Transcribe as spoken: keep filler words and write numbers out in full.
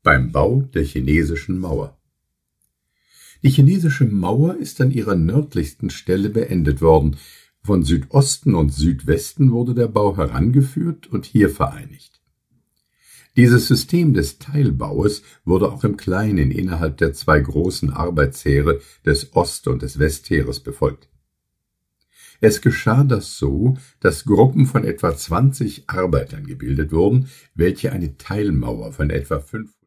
beim Bau der chinesischen Mauer. Die chinesische Mauer ist an ihrer nördlichsten Stelle beendet worden. Von Südosten und Südwesten wurde der Bau herangeführt und hier vereinigt. Dieses System des Teilbaues wurde auch im Kleinen innerhalb der zwei großen Arbeitsheere des Ost- und des Westheeres befolgt. Es geschah das so, dass Gruppen von etwa zwanzig Arbeitern gebildet wurden, welche eine Teilmauer von etwa fünf